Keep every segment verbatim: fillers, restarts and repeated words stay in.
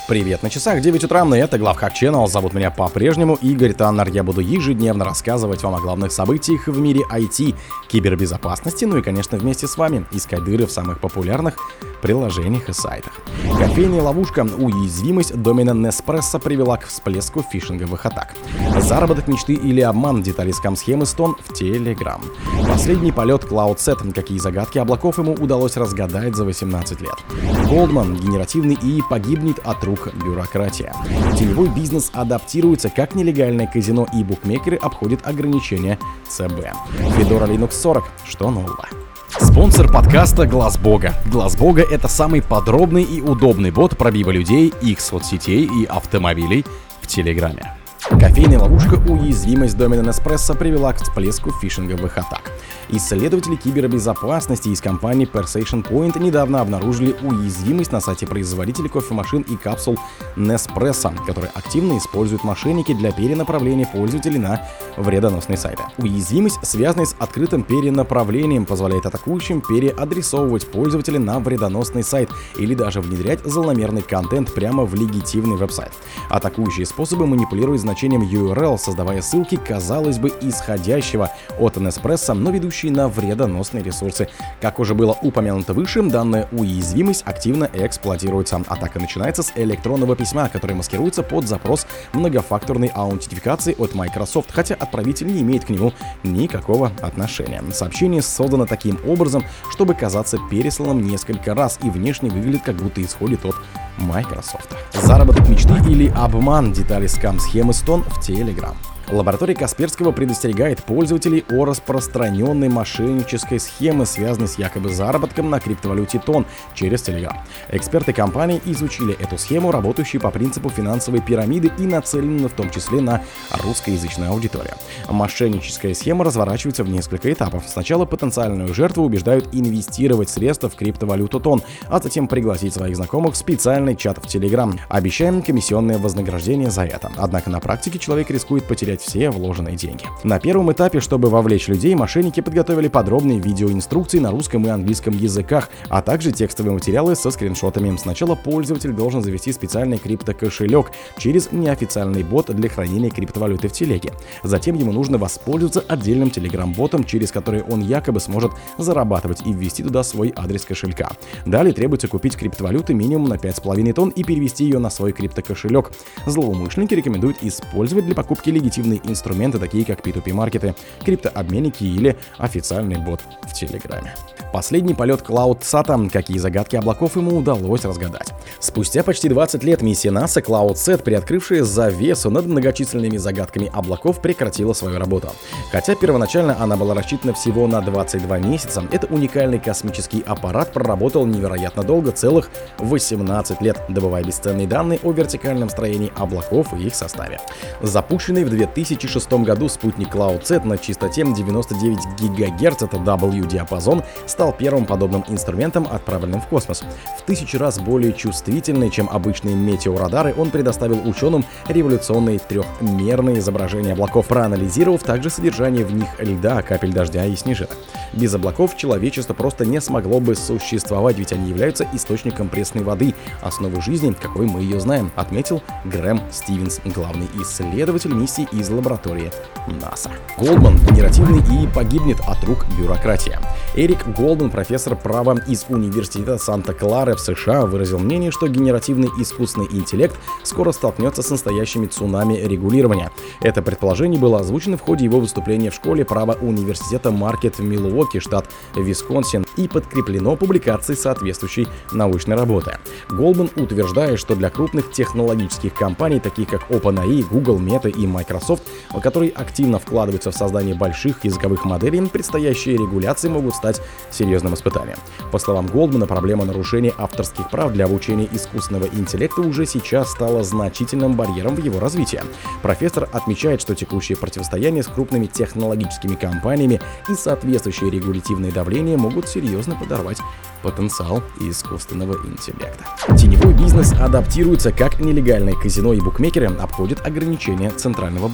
Привет, на часах девять утра, и это Главхак Channel. Зовут меня по-прежнему Игорь Таннер. Я буду ежедневно рассказывать вам о главных событиях в мире ай ти, кибербезопасности, ну и, конечно, вместе с вами искать дыры в самых популярных приложениях и сайтах. Кофейная ловушка. Уязвимость домена Nespresso привела к всплеску фишинговых атак. Заработок мечты или обман. Детали скам-схемы Stone в Telegram. Последний полет CloudSet. Какие загадки облаков ему удалось разгадать за восемнадцать лет. Goldman. Генеративный ИИ погибнет от рук бюрократия. Теневой бизнес адаптируется, как нелегальное казино и букмекеры обходят ограничения ЦБ. Fedora Linux сорок. Что нового? Спонсор подкаста Глаз Бога. Глаз Бога — это самый подробный и удобный бот пробива людей, их соцсетей и автомобилей в Телеграме. Кофейная ловушка. Уязвимость домена Nespresso привела к всплеску фишинговых атак. Исследователи кибербезопасности из компании Perception Point недавно обнаружили уязвимость на сайте производителя кофемашин и капсул Nespresso, которые активно используют мошенники для перенаправления пользователей на вредоносные сайты. Уязвимость, связанная с открытым перенаправлением, позволяет атакующим переадресовывать пользователя на вредоносный сайт или даже внедрять злонамеренный контент прямо в легитимный веб-сайт. Атакующие способы манипулируют значением ю ар эл, создавая ссылки, казалось бы, исходящего от Nespresso, но ведущие на вредоносные ресурсы. Как уже было упомянуто выше, данная уязвимость активно эксплуатируется. Атака начинается с электронного письма, которое маскируется под запрос многофакторной аутентификации от Microsoft, хотя отправитель не имеет к нему никакого отношения. Сообщение создано таким образом, чтобы казаться пересланным несколько раз и внешне выглядит, как будто исходит от Microsoft. Заработок мечты или обман. Детали скам-схемы Stone в Telegram. Лаборатория Касперского предостерегает пользователей о распространенной мошеннической схеме, связанной с якобы заработком на криптовалюте Тон через Telegram. Эксперты компании изучили эту схему, работающую по принципу финансовой пирамиды и нацеленную в том числе на русскоязычную аудиторию. Мошенническая схема разворачивается в несколько этапов. Сначала потенциальную жертву убеждают инвестировать средства в криптовалюту Тон, а затем пригласить своих знакомых в специальный чат в Telegram. Обещаем комиссионное вознаграждение за это. Однако на практике человек рискует потерять все вложенные деньги. На первом этапе, чтобы вовлечь людей, мошенники подготовили подробные видеоинструкции на русском и английском языках, а также текстовые материалы со скриншотами. Сначала пользователь должен завести специальный криптокошелек через неофициальный бот для хранения криптовалюты в телеге. Затем ему нужно воспользоваться отдельным телеграм-ботом, через который он якобы сможет зарабатывать и ввести туда свой адрес кошелька. Далее требуется купить криптовалюты минимум на пять с половиной тонн и перевести ее на свой криптокошелек. Злоумышленники рекомендуют использовать для покупки легитимные инструменты, такие как пи ту пи-маркеты, криптообменники или официальный бот в Телеграме. Последний полет CloudSat. Какие загадки облаков ему удалось разгадать. Спустя почти двадцать лет миссия НАСА CloudSat, приоткрывшая завесу над многочисленными загадками облаков, прекратила свою работу. Хотя первоначально она была рассчитана всего на двадцать два месяца, этот уникальный космический аппарат проработал невероятно долго, целых восемнадцать лет, добывая бесценные данные о вертикальном строении облаков и их составе. Запущенный в две тысячи шестом году спутник CloudSat на частоте девяносто девять гигагерц, это W-диапазон, стал первым подобным инструментом, отправленным в космос. В тысячи раз более чувствительный, чем обычные метеорадары, он предоставил ученым революционные трехмерные изображения облаков, проанализировав также содержание в них льда, капель дождя и снежинок. Без облаков человечество просто не смогло бы существовать, ведь они являются источником пресной воды, основой жизни, какой мы ее знаем, отметил Грэм Стивенс, главный исследователь миссии из лаборатории НАСА. Goldman. Генеративный ИИ погибнет от рук бюрократии. Эрик Голдман, профессор права из Университета Санта-Клары в США, выразил мнение, что генеративный искусственный интеллект скоро столкнется с настоящими цунами регулирования. Это предположение было озвучено в ходе его выступления в школе права Университета Маркет в Милуоки, штат Висконсин, и подкреплено публикацией соответствующей научной работы. Голдман утверждает, что для крупных технологических компаний, таких как OpenAI, Google, Meta и Microsoft, которые активно вкладываются в создание больших языковых моделей, предстоящие регуляции могут стать серьезным испытанием. По словам Голдмана, проблема нарушения авторских прав для обучения искусственного интеллекта уже сейчас стала значительным барьером в его развитии. Профессор отмечает, что текущее противостояние с крупными технологическими компаниями и соответствующее регулятивное давление могут серьезно подорвать потенциал искусственного интеллекта. Теневой бизнес адаптируется, как нелегальные казино и букмекеры обходят ограничения Центрального банка.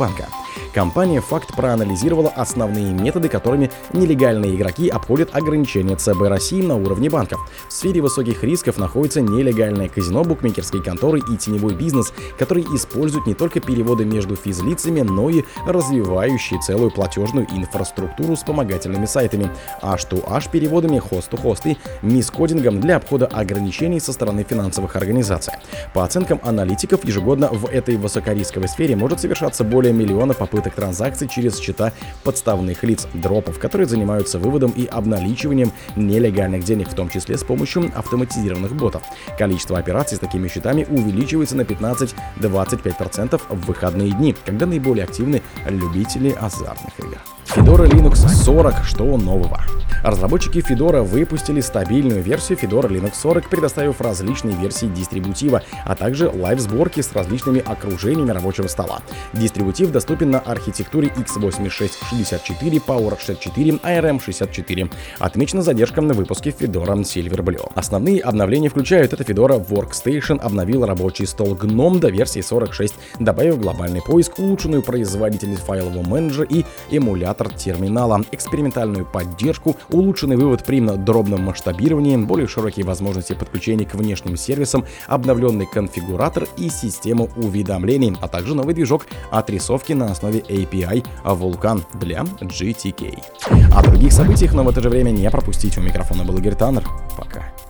банка. Компания «Факт» проанализировала основные методы, которыми нелегальные игроки обходят ограничения ЦБ России на уровне банков. В сфере высоких рисков находится нелегальное казино, букмекерские конторы и теневой бизнес, который использует не только переводы между физлицами, но и развивающие целую платежную инфраструктуру с вспомогательными сайтами, аш ту аш переводами, хост-ту-хост и мискодингом для обхода ограничений со стороны финансовых организаций. По оценкам аналитиков, ежегодно в этой высокорисковой сфере может совершаться более миллиона попыток транзакций через счета подставных лиц, дропов, которые занимаются выводом и обналичиванием нелегальных денег, в том числе с помощью автоматизированных ботов. Количество операций с такими счетами увеличивается на пятнадцать-двадцать пять процентов в выходные дни, когда наиболее активны любители азартных игр. Fedora Linux сорок. Что нового? Разработчики Fedora выпустили стабильную версию Fedora Linux сорок, предоставив различные версии дистрибутива, а также лайв-сборки с различными окружениями рабочего стола. Дистрибутив доступен на архитектуре икс восемьдесят шесть шестьдесят четыре, Power шестьдесят четыре, эй ар эм шестьдесят четыре. Отмечена задержка на выпуске Fedora Silverblue. Основные обновления включают: это Fedora Workstation обновил рабочий стол Gnome до версии сорок шесть, добавив глобальный поиск, улучшенную производительность файлового менеджера и эмулятор терминала, экспериментальную поддержку, улучшенный вывод при дробном масштабировании, более широкие возможности подключения к внешним сервисам, обновленный конфигуратор и систему уведомлений, а также новый движок отрисовки на основе эй пи ай Vulkan для джи ти кей. О других событиях, но в это же время не пропустите. У микрофона был Игорь Таннер. Пока.